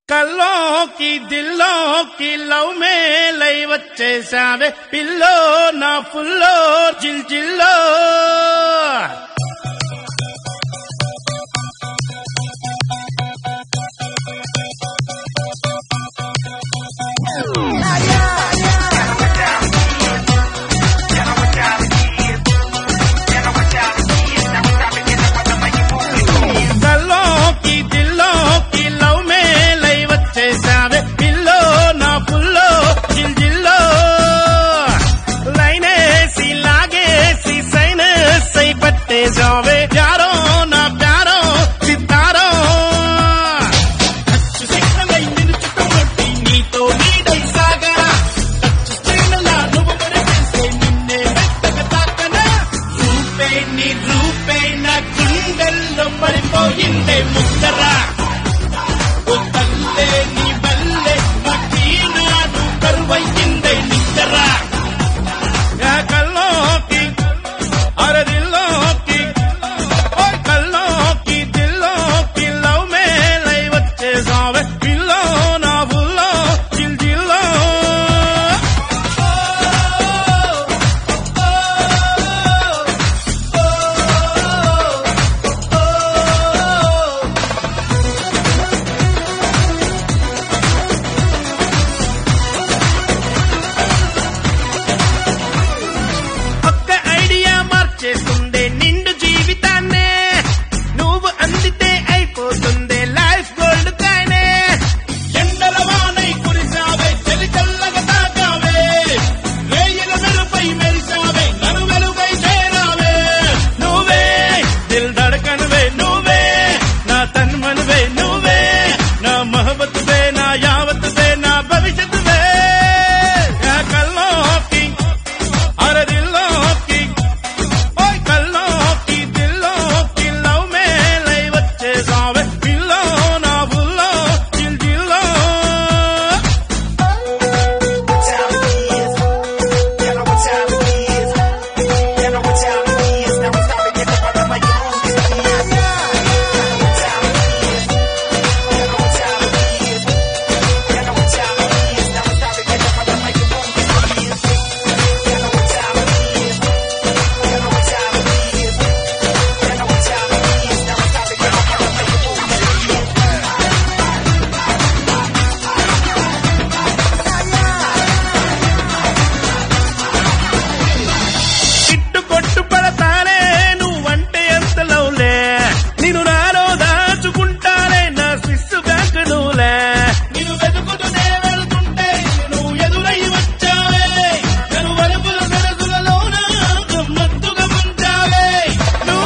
కల్లోకి దిల్లోకి love మేలై వచ్చేసావే pillow నా ఫుల్లో జిల్ జిల్లో जावे प्यारो ना प्यारो सितारो टच सिग्नल निन्नु చుట్టుముట్టి నీతో నీడై సాగరా టచ్ స్క్రీన్లా నువ్వు మరిపిస్తే నిన్నే మెత్తగా తాకనా రూపే నా గుండెల్లో పడిపోయిందే ముద్దరా ఓ తల్లే నీ బల్లే నాకీనాడు కరువైందే నిద్దరా కల్లోకి అరదిల్లో చేస్తుందే నిండు జీవితాన్నే నువ్వు అందితే అయిపోతుందే లైఫ్ గోల్డ్ కాయనే ఎండల వానై కురిసావే చలి చల్లగా తాకావే రేయల మెరుపై మెరిసావే నన్ను వెలుగై చేరావే నువ్వే దిల్ ధడకన్వే నువ్వే నా తన్మన్వే నువ్వే నా మహబత్వే నా యావత్వే నా భవిష్యత్తువే కల్లోకి అరదిల్లోకి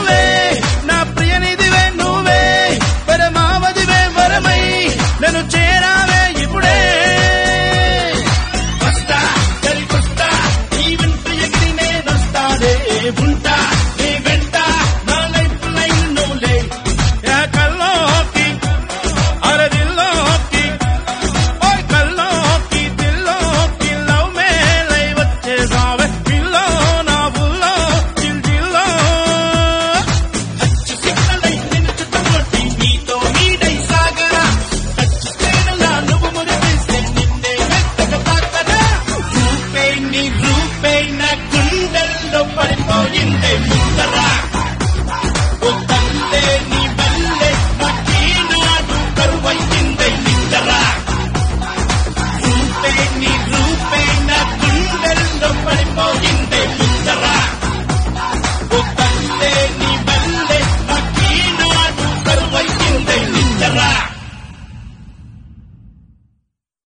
నన్ను